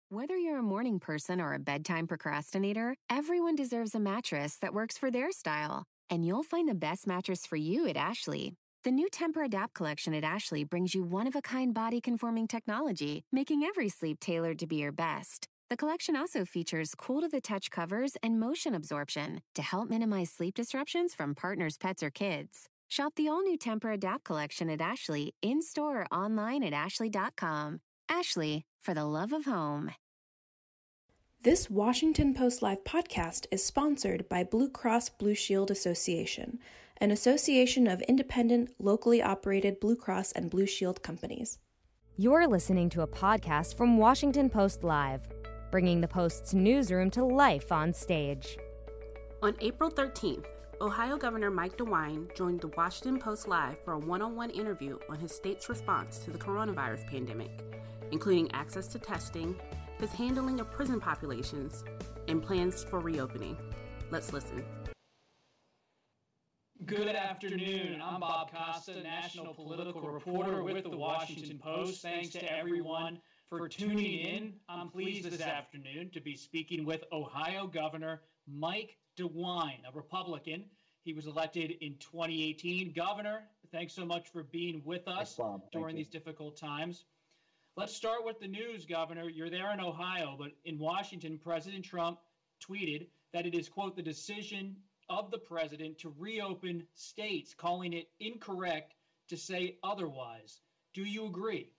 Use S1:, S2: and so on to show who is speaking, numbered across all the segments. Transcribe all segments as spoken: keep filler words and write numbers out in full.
S1: Whether you're a morning person or a bedtime procrastinator, everyone deserves a mattress that works for their style. And you'll find the best mattress for you at Ashley. The new Temper-Adapt collection at Ashley brings you one-of-a-kind body-conforming technology, making every sleep tailored to be your best. The collection also features cool-to-the-touch covers and motion absorption to help minimize sleep disruptions from partners, pets, or kids. Shop the all-new Temper-Adapt collection at Ashley, in-store or online at ashley dot com. Ashley, for the love of home.
S2: This Washington Post Live podcast is sponsored by Blue Cross Blue Shield Association, an association of independent, locally operated Blue Cross and Blue Shield companies.
S3: You're listening to a podcast from Washington Post Live, bringing the Post's newsroom to life on stage.
S4: On April thirteenth, Ohio Governor Mike DeWine joined the Washington Post Live for a one-on-one interview on his state's response to the coronavirus pandemic, including access to testing, his handling of prison populations, and plans for reopening. Let's listen.
S5: Good afternoon. I'm Bob Costa, national political reporter with the Washington Post. Thanks to everyone for tuning in. I'm pleased this afternoon to be speaking with Ohio Governor Mike DeWine, a Republican. He was elected in twenty eighteen. Governor, thanks so much for being with us
S6: Thanks,
S5: during these difficult times. Let's start with the news, Governor. You're there in Ohio, but in Washington, President Trump tweeted that it is, quote, the decision of the president to reopen states, calling it incorrect to say otherwise. Do you agree?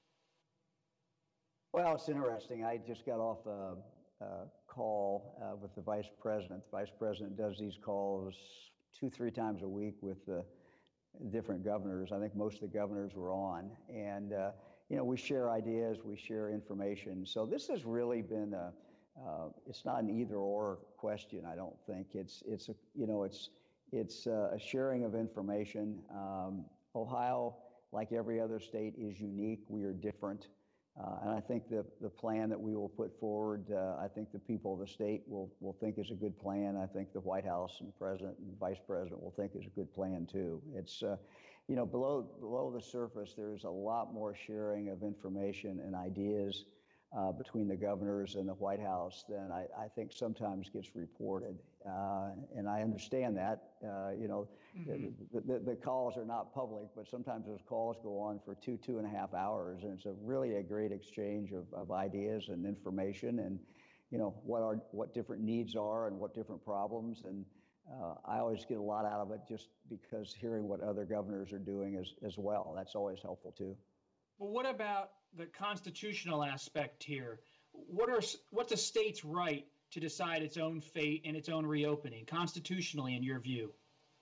S6: Well, it's interesting. I just got off a, a call uh, with the vice president. The vice president does these calls two, three times a week with the different governors. I think most of the governors were on. And, uh, you know, we share ideas, we share information. So this has really been a, uh, it's not an either or question, I don't think. It's, it's a, you know, it's, it's a sharing of information. Um, Ohio, like every other state, is unique. We are different. Uh, and I think the, the plan that we will put forward, uh, I think the people of the state will, will think is a good plan. I think the White House and President and Vice President will think is a good plan too. It's, uh, you know, below, below the surface, there's a lot more sharing of information and ideas uh, between the governors and the White House than I, I think sometimes gets reported. Uh, and I understand that, uh, you know, mm-hmm. the, the, the calls are not public, but sometimes those calls go on for two, two and a half hours. And it's a really a great exchange of, of ideas and information and, you know, what our, what different needs are and what different problems. And uh, I always get a lot out of it just because hearing what other governors are doing as, as well. That's always helpful too.
S5: Well, what about the constitutional aspect here? What are what's a state's right to decide its own fate and its own reopening, constitutionally, in your view?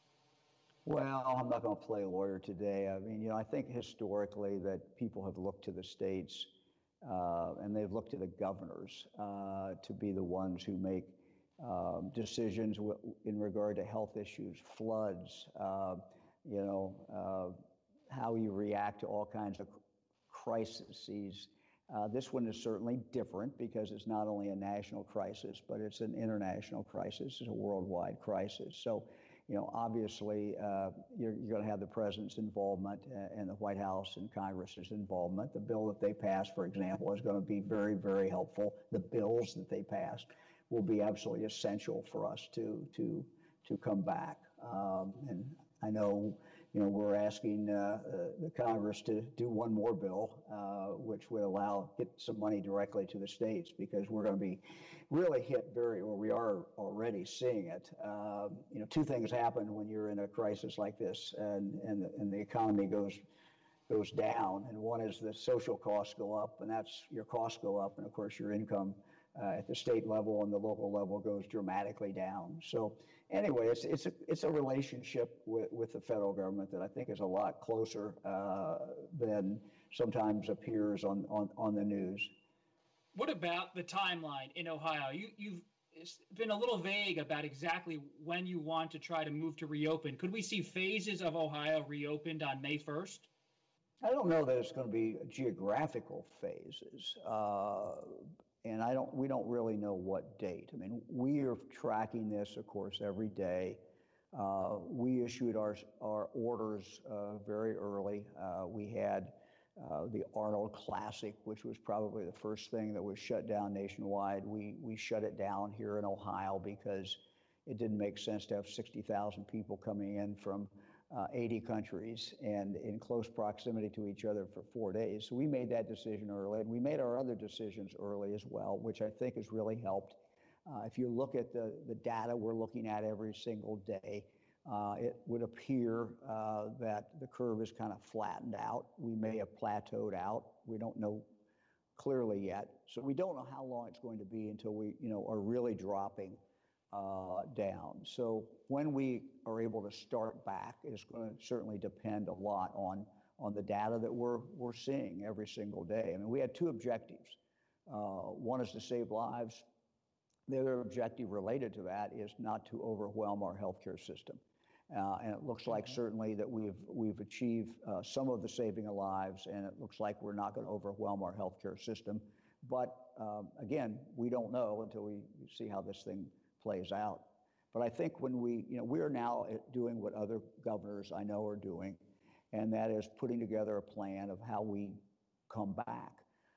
S6: Well, I'm not going to play lawyer today. I mean, you know, I think historically that people have looked to the states uh, and they've looked to the governors uh, to be the ones who make um, decisions w- in regard to health issues, floods, uh, you know, uh, how you react to all kinds of crises. Uh, this one is certainly different because it's not only a national crisis, but it's an international crisis. It's a worldwide crisis. So, you know, obviously, uh, you're, you're going to have the president's involvement uh, and the White House and Congress's involvement. The bill that they pass, for example, is going to be very, very helpful. The bills that they pass will be absolutely essential for us to to to come back. Um, and I know, you know, we're asking uh, uh, the Congress to do one more bill, uh, which would allow get some money directly to the states, because we're going to be really hit very, or we are already seeing it. Um, you know, two things happen when you're in a crisis like this, and and the, and the economy goes goes down. And one is the social costs go up, and that's your costs go up, and of course your income Uh, at the state level and the local level goes dramatically down. So anyway, it's it's a it's a relationship with, with the federal government that I think is a lot closer uh, than sometimes appears on, on, on the news.
S5: What about the timeline in Ohio? You you've been a little vague about exactly when you want to try to move to reopen. Could we see phases of Ohio reopened on May first?
S6: I don't know that it's going to be geographical phases. Uh, And I don't, we don't really know what date. I mean, we are tracking this, of course, every day. Uh, we issued our our orders uh, very early. Uh, we had uh, the Arnold Classic, which was probably the first thing that was shut down nationwide. We, we shut it down here in Ohio because it didn't make sense to have sixty thousand people coming in from uh, eighty countries and in close proximity to each other for four days. So we made that decision early, and we made our other decisions early as well, which I think has really helped. Uh, if you look at the, the data we're looking at every single day, uh, it would appear uh, that the curve is kind of flattened out. We may have plateaued out. We don't know clearly yet. So we don't know how long it's going to be until we, you know, are really dropping uh, down. So when we are able to start back, it's going to certainly depend a lot on, on the data that we're, we're seeing every single day. I mean, we had two objectives. Uh, one is to save lives. The other objective related to that is not to overwhelm our healthcare system. Uh, and it looks like mm-hmm. certainly that we've we've achieved uh, some of the saving of lives, and it looks like we're not going to overwhelm our healthcare system. But um, again, we don't know until we see how this thing plays out. But I think when we, you know, we are now doing what other governors I know are doing, and that is putting together a plan of how we come back.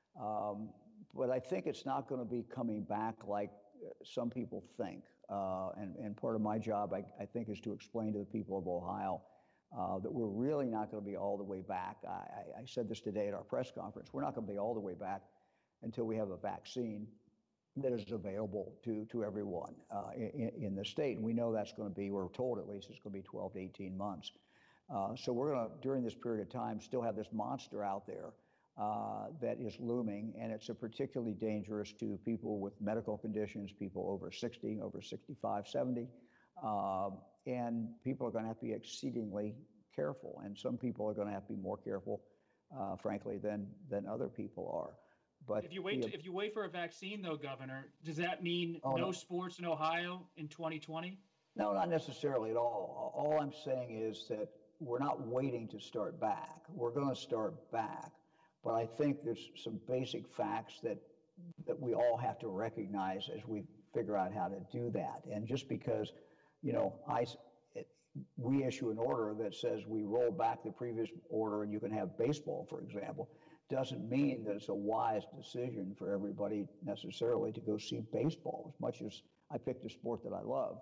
S6: Um, but I think it's not going to be coming back like some people think. Uh, and, and part of my job, I, I think, is to explain to the people of Ohio uh, that we're really not going to be all the way back. I, I said this today at our press conference. We're not going to be all the way back until we have a vaccine that is available to, to everyone uh, in, in the state. And we know that's going to be, we're told at least, it's going to be twelve to eighteen months. Uh, so we're going to, during this period of time, still have this monster out there Uh, that is looming, and it's a particularly dangerous to people with medical conditions, people over sixty, over sixty-five, seventy, uh, and people are going to have to be exceedingly careful, and some people are going to have to be more careful, uh, frankly, than than other people are. But
S5: if you wait,
S6: the,
S5: to, if you wait for a vaccine, though, Governor, does that mean
S6: oh,
S5: no,
S6: no
S5: sports in Ohio in twenty twenty?
S6: No, not necessarily at all. All I'm saying is that we're not waiting to start back. We're going to start back. But I think there's some basic facts that that we all have to recognize as we figure out how to do that. And just because, you know, I, it, we issue an order that says we roll back the previous order and you can have baseball, for example, doesn't mean that it's a wise decision for everybody necessarily to go see baseball. As much as I picked a sport that I love,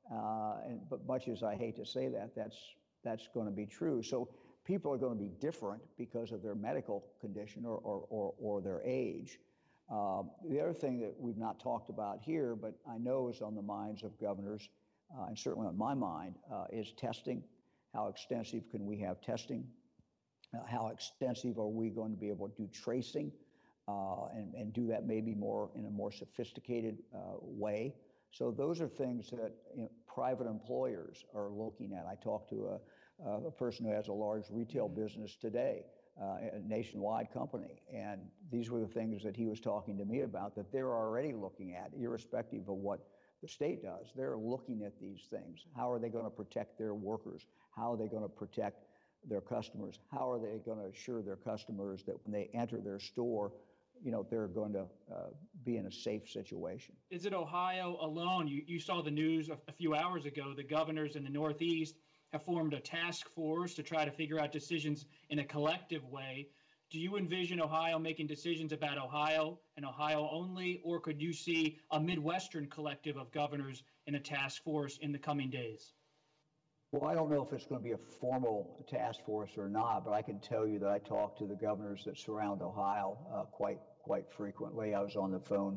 S6: uh, and but much as I hate to say that, that's that's going to be true. So people are going to be different because of their medical condition or, or, or, or their age. Um, the other thing that we've not talked about here, but I know is on the minds of governors, uh, and certainly on my mind, uh, is testing. How extensive can we have testing? Uh, how extensive are we going to be able to do tracing uh, and, and do that maybe more in a more sophisticated uh, way? So those are things that, you know, private employers are looking at. I talked to a Uh, a person who has a large retail business today, uh, a nationwide company. And these were the things that he was talking to me about that they're already looking at, irrespective of what the state does. They're looking at these things. How are they going to protect their workers? How are they going to protect their customers? How are they going to assure their customers that when they enter their store, you know, they're going to uh, be in a safe situation?
S5: Is it Ohio alone? You, you saw the news a, a few hours ago. The governors in the Northeast have formed a task force to try to figure out decisions in a collective way. Do you envision Ohio making decisions about Ohio and Ohio only, or could you see a Midwestern collective of governors in a task force in the coming days?
S6: Well, I don't know if it's going to be a formal task force or not, but I can tell you that I talk to the governors that surround Ohio uh, quite quite frequently. I was on the phone,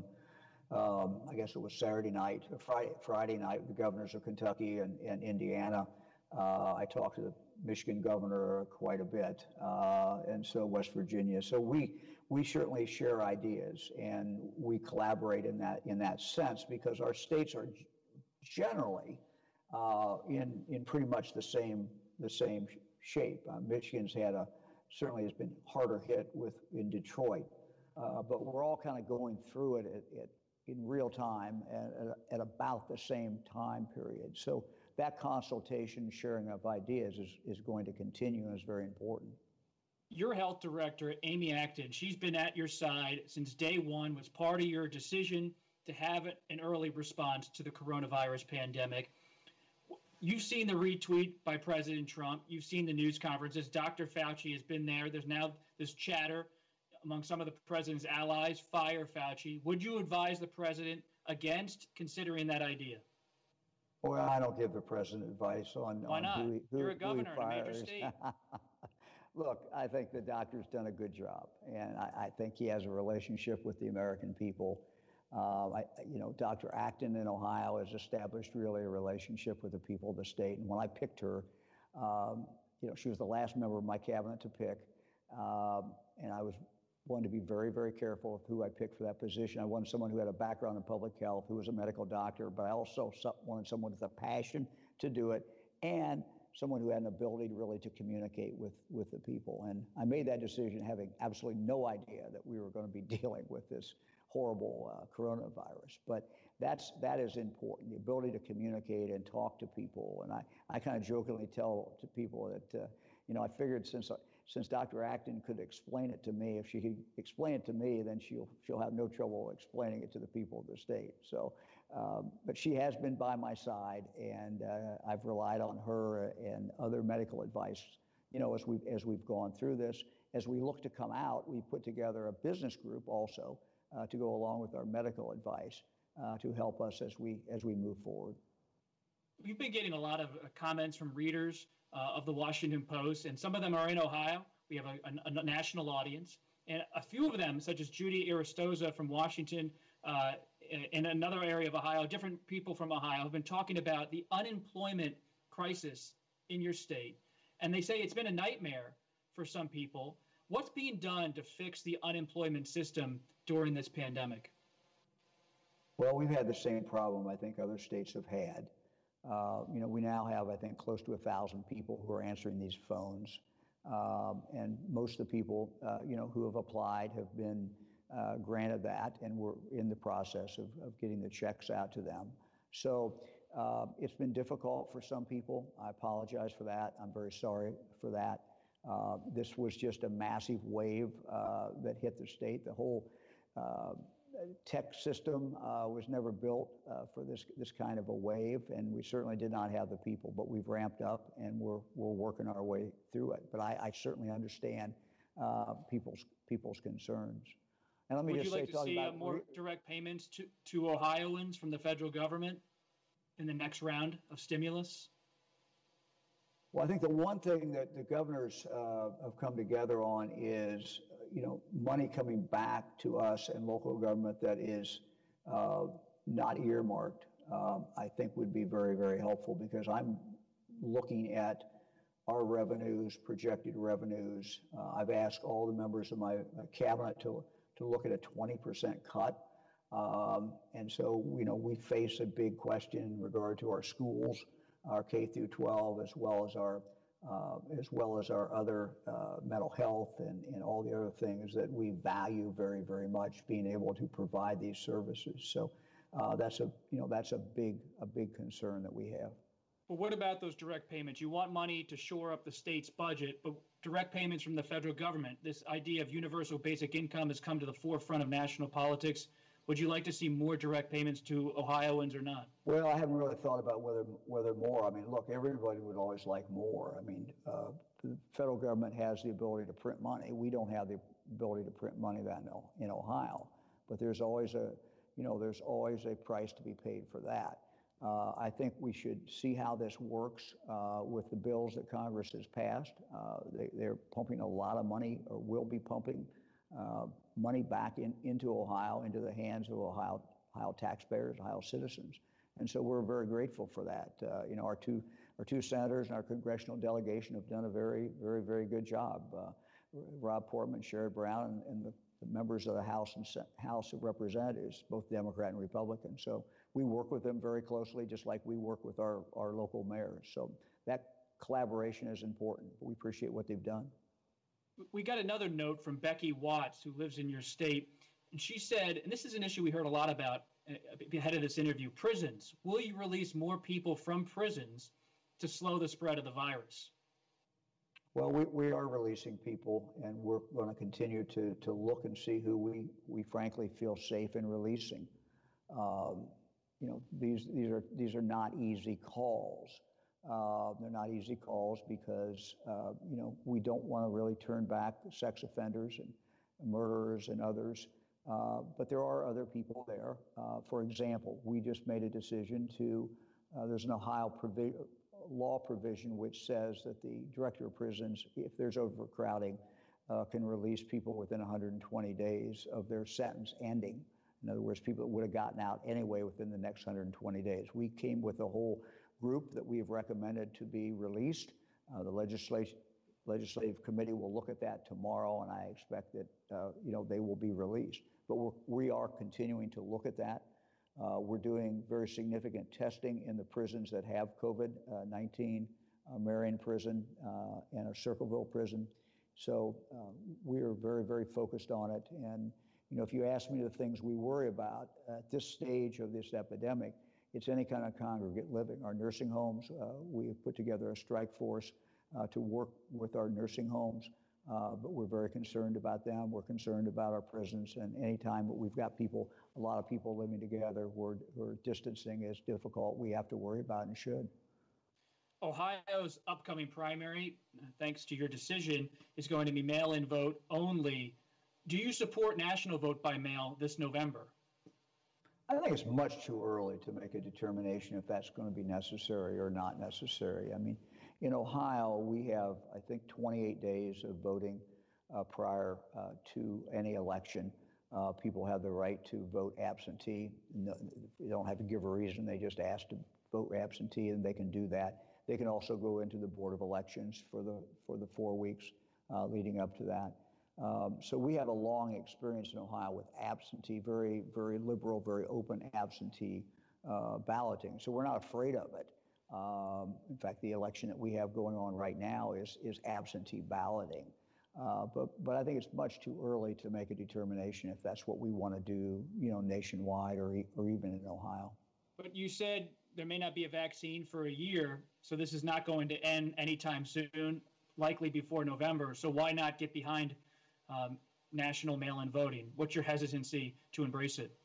S6: um, I guess it was Saturday night, or Friday, Friday night, with the governors of Kentucky and, and Indiana. Uh, I talked to the Michigan governor quite a bit, uh, and so West Virginia. So we we certainly share ideas, and we collaborate in that in that sense, because our states are g- generally uh, in in pretty much the same the same shape. Uh, Michigan's had a certainly has been harder hit with in Detroit, uh, but we're all kind of going through it at, at, in real time at, at about the same time period. So that consultation, sharing of ideas is, is going to continue and is very important.
S5: Your health director, Amy Acton, she's been at your side since day one, was part of your decision to have an early response to the coronavirus pandemic. You've seen the retweet by President Trump. You've seen the news conferences. Doctor Fauci has been there. There's now this chatter among some of the president's allies, fire Fauci. Would you advise the president against considering that idea?
S6: Well, I don't give the president advice on,
S5: Why
S6: on
S5: not?
S6: who he, who,
S5: You're a
S6: who
S5: governor
S6: he
S5: in a major
S6: fires.
S5: state.
S6: Look, I think the doctor's done a good job, and I, I think he has a relationship with the American people. Uh, I, you know, Doctor Acton in Ohio has established really a relationship with the people of the state. And when I picked her, um, you know, she was the last member of my cabinet to pick, um, and I was wanted to be very, very careful of who I picked for that position. I wanted someone who had a background in public health, who was a medical doctor, but I also wanted someone with a passion to do it, and someone who had an ability to really to communicate with, with the people. And I made that decision having absolutely no idea that we were going to be dealing with this horrible uh, coronavirus. But that's, that is important, the ability to communicate and talk to people. And I, I kind of jokingly tell to people that, uh, you know, I figured since since Doctor Acton could explain it to me, if she could explain it to me, then she'll she'll have no trouble explaining it to the people of the state. So, um, but she has been by my side, and uh, I've relied on her and other medical advice, you know, as we as we've gone through this. As we look to come out, we put together a business group also uh, to go along with our medical advice uh, to help us as we as we move forward.
S5: We've been getting a lot of uh, comments from readers uh, of the Washington Post, and some of them are in Ohio. We have a, a, a national audience, and a few of them, such as Judy Iristoza from Washington, uh, in another area of Ohio, different people from Ohio have been talking about the unemployment crisis in your state, and they say it's been a nightmare for some people. What's being done to fix the unemployment system during this pandemic?
S6: Well, we've had the same problem I think other states have had. Uh, you know, we now have, I think, close to a thousand people who are answering these phones. Um, and most of the people, uh, you know, who have applied have been uh, granted that, and we're in the process of, of getting the checks out to them. So uh, it's been difficult for some people. I apologize for that. I'm very sorry for that. Uh, this was just a massive wave uh, that hit the state. The whole uh, tech system uh, was never built uh, for this this kind of a wave, and we certainly did not have the people, but we've ramped up and we're we're working our way through it. But I, I certainly understand uh, people's people's concerns. And let me
S5: Would
S6: just
S5: you like
S6: say,
S5: to see
S6: about,
S5: uh, more direct payments to, to Ohioans from the federal government in the next round of stimulus?
S6: Well, I think the one thing that the governors uh, have come together on is, you know, money coming back to us and local government that is uh, not earmarked, um, I think would be very, very helpful, because I'm looking at our revenues, projected revenues. Uh, I've asked all the members of my, my cabinet to, to look at a twenty percent cut. Um, and so, you know, we face a big question in regard to our schools, our K through twelve, as well as our uh, as well as our other uh, mental health and, and all the other things that we value very, very much, being able to provide these services. So uh, that's a you know that's a big a big concern that we have.
S5: But what about those direct payments? You want money to shore up the state's budget, but direct payments from the federal government, this idea of universal basic income has come to the forefront of national politics. Would you like to see more direct payments to Ohioans or not?
S6: Well, I haven't really thought about whether whether more. I mean, look, everybody would always like more. I mean, uh, the federal government has the ability to print money. We don't have the ability to print money that in Ohio, but there's always a, you know, there's always a price to be paid for that. Uh, I think we should see how this works uh, with the bills that Congress has passed. Uh, they, they're pumping a lot of money, or will be pumping uh, money back in, into Ohio, into the hands of Ohio, Ohio taxpayers, Ohio citizens. And so we're very grateful for that. Uh, you know, our two our two senators and our congressional delegation have done a very, very, very good job. Uh, Rob Portman, Sherrod Brown, and, and the, the members of the House and Sen- House of Representatives, both Democrat and Republican. So we work with them very closely, just like we work with our, our local mayors. So that collaboration is important. We appreciate what they've done.
S5: We got another note from Becky Watts, who lives in your state, and she said, and this is an issue we heard a lot about ahead of this interview, prisons. Will you release more people from prisons to slow the spread of the virus?
S6: Well, we, we are releasing people, and we're going to continue to to look and see who we, we frankly feel safe in releasing. Um, you know, these these are these are not easy calls. Uh, they're not easy calls because, uh, you know, we don't want to really turn back sex offenders and murderers and others. Uh, but there are other people there. Uh, for example, we just made a decision to, uh, there's an Ohio provi- law provision which says that the director of prisons, if there's overcrowding, uh, can release people within one hundred twenty days of their sentence ending. In other words, people that would have gotten out anyway within the next one hundred twenty days. We came with a whole group that we have recommended to be released. Uh, the legislation, legislative committee will look at that tomorrow, and I expect that uh, you know they will be released. But we're, we are continuing to look at that. Uh, we're doing very significant testing in the prisons that have COVID nineteen, uh, Marion Prison uh, and our Circleville Prison. So uh, we are very, very focused on it. And you know, if you ask me the things we worry about at this stage of this epidemic, it's any kind of congregate living. Our nursing homes, uh, we have put together a strike force uh, to work with our nursing homes, uh, but we're very concerned about them. We're concerned about our prisons, and anytime that we've got people, a lot of people living together where, where distancing is difficult, we have to worry about and should.
S5: Ohio's upcoming primary, thanks to your decision, is going to be mail-in vote only. Do you support national vote by mail this November?
S6: I think it's much too early to make a determination if that's going to be necessary or not necessary. I mean, in Ohio, we have, I think, twenty-eight days of voting uh, prior uh, to any election. Uh, people have the right to vote absentee. No, they don't have to give a reason. They just ask to vote absentee, and they can do that. They can also go into the Board of Elections for the for the four weeks uh, leading up to that. Um, so we have a long experience in Ohio with absentee, very, very liberal, very open absentee uh, balloting. So we're not afraid of it. Um, in fact, the election that we have going on right now is is absentee balloting. Uh, but but I think it's much too early to make a determination if that's what we want to do, you know, nationwide or or even in Ohio.
S5: But you said there may not be a vaccine for a year, so this is not going to end anytime soon, likely before November. So why not get behind Um, national mail-in voting? What's your hesitancy to embrace it?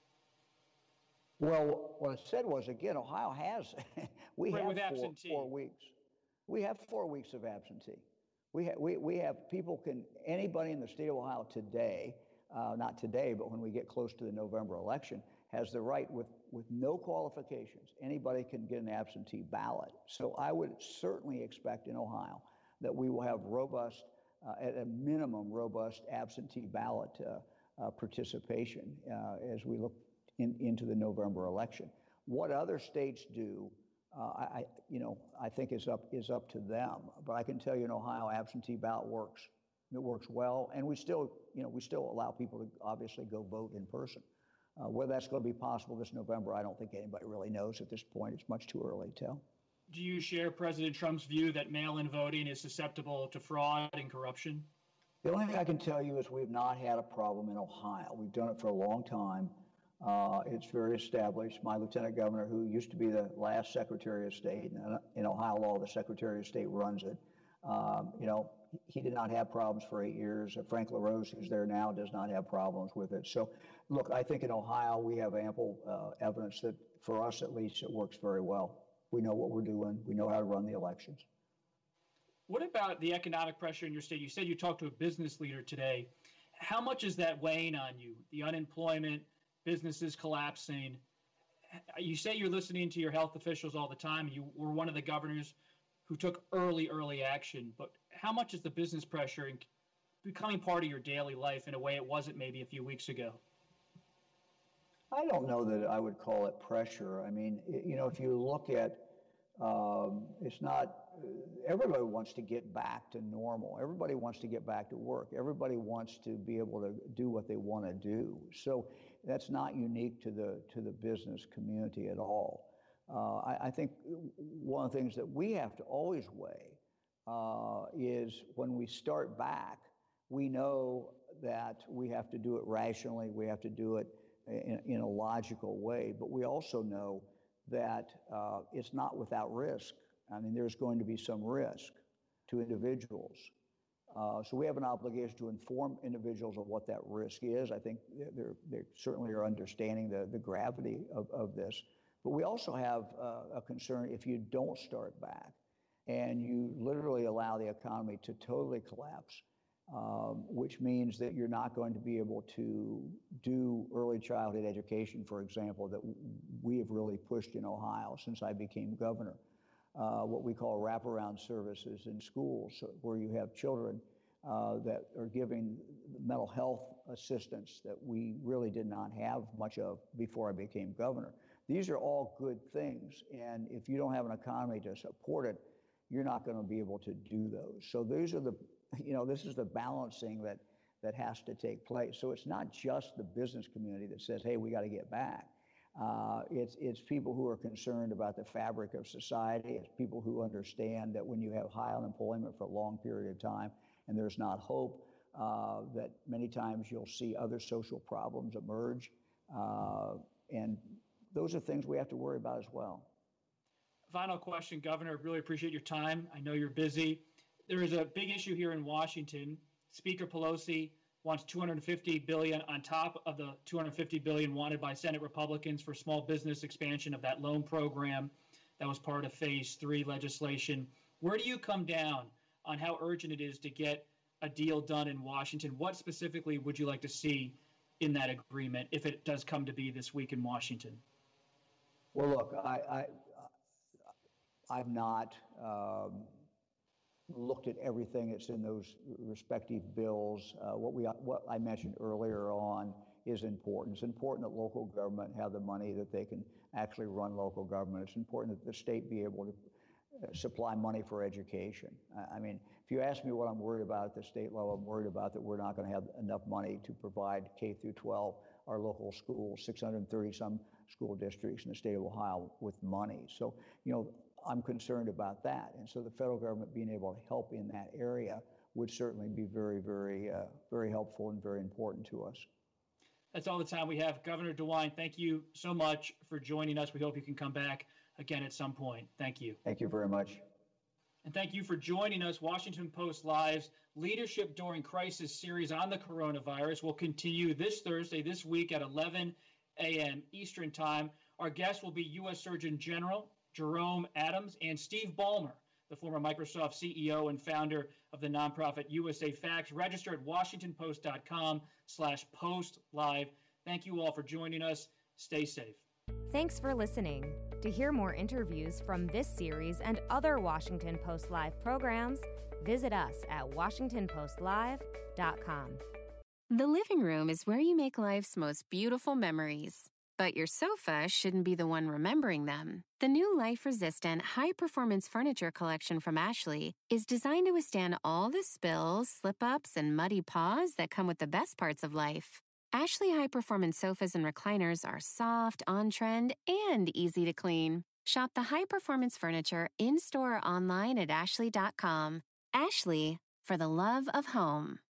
S6: Well, what I said was, again, Ohio has, we
S5: right,
S6: have four, four weeks. We have four weeks of absentee. We, ha- we, we have people can, anybody in the state of Ohio today, uh, not today, but when we get close to the November election, has the right with, with no qualifications. Anybody can get an absentee ballot. So I would certainly expect in Ohio that we will have robust Uh, at a minimum, robust absentee ballot uh, uh, participation uh, as we look in, into the November election. What other states do, uh, I, you know, I think is up is up to them. But I can tell you, in Ohio, absentee ballot works. It works well, and we still, you know, we still allow people to obviously go vote in person. Uh, whether that's going to be possible this November, I don't think anybody really knows at this point. It's much too early to tell.
S5: Do you share President Trump's view that mail-in voting is susceptible to fraud and corruption?
S6: The only thing I can tell you is we've not had a problem in Ohio. We've done it for a long time. Uh, it's very established. My lieutenant governor, who used to be the last Secretary of State, and in Ohio law, the Secretary of State runs it. Um, you know, he did not have problems for eight years. Uh, Frank LaRose, who's there now, does not have problems with it. So, look, I think in Ohio we have ample uh, evidence that, for us at least, it works very well. We know what we're doing. We know how to run the elections.
S5: What about the economic pressure in your state? You said you talked to a business leader today. How much is that weighing on you? The unemployment, businesses collapsing. You say you're listening to your health officials all the time. You were one of the governors who took early, early action. But how much is the business pressure becoming part of your daily life in a way it wasn't maybe a few weeks ago?
S6: I don't know that I would call it pressure. I mean, you know, if you look at, um, it's not, everybody wants to get back to normal. Everybody wants to get back to work. Everybody wants to be able to do what they want to do. So that's not unique to the to the business community at all. Uh, I, I think one of the things that we have to always weigh uh, is when we start back, we know that we have to do it rationally. We have to do it In, in a logical way, but we also know that uh, it's not without risk. I mean, there's going to be some risk to individuals. Uh, so we have an obligation to inform individuals of what that risk is. I think they're, they certainly are understanding the, the gravity of, of this. But we also have uh, a concern if you don't start back. and you literally allow the economy to totally collapse, um, which means that you're not going to be able to do early childhood education, for example, that we have really pushed in Ohio since I became governor. Uh, what we call wraparound services in schools, where you have children uh, that are giving mental health assistance that we really did not have much of before I became governor. These are all good things, and if you don't have an economy to support it, you're not going to be able to do those. So these are the, you know, this is the balancing that that has to take place. So it's not just the business community that says, hey, we got to get back. Uh, it's it's people who are concerned about the fabric of society. It's people who understand that when you have high unemployment for a long period of time and there's not hope, uh, that many times you'll see other social problems emerge. Uh, and those are things we have to worry about as well.
S5: Final question, Governor. Really appreciate your time. I know you're busy. There is a big issue here in Washington. Speaker Pelosi wants two hundred fifty billion dollars on top of the two hundred fifty billion dollars wanted by Senate Republicans for small business expansion of that loan program that was part of phase three legislation. Where do you come down on how urgent it is to get a deal done in Washington? What specifically would you like to see in that agreement if it does come to be this week in Washington?
S6: Well, look, I, I, I've not um, looked at everything that's in those respective bills. Uh, what we, what I mentioned earlier on is important. It's important that local government have the money that they can actually run local government. It's important that the state be able to supply money for education. I mean, if you ask me what I'm worried about at the state level, I'm worried about that we're not going to have enough money to provide K through twelve, our local schools, six hundred thirty some school districts in the state of Ohio with money. So, you know, I'm concerned about that. And so the federal government being able to help in that area would certainly be very, very, uh, very helpful and very important to us.
S5: That's all the time we have. Governor DeWine, thank you so much for joining us. We hope you can come back again at some point. Thank you.
S6: Thank you very much.
S5: And thank you for joining us. Washington Post Live's Leadership During Crisis series on the coronavirus will continue this Thursday, this week at eleven a.m. Eastern Time. Our guests will be U S Surgeon General Jerome Adams and Steve Ballmer, the former Microsoft C E O and founder of the nonprofit U S A Facts. Register at washingtonpost.com slash post live. Thank you all for joining us. Stay safe.
S3: Thanks for listening. To hear more interviews from this series and other Washington Post Live programs, visit us at washington post live dot com.
S1: The living room is where you make life's most beautiful memories. But your sofa shouldn't be the one remembering them. The new life-resistant, high-performance furniture collection from Ashley is designed to withstand all the spills, slip-ups, and muddy paws that come with the best parts of life. Ashley high-performance sofas and recliners are soft, on-trend, and easy to clean. Shop the high-performance furniture in-store or online at ashley dot com. Ashley, for the love of home.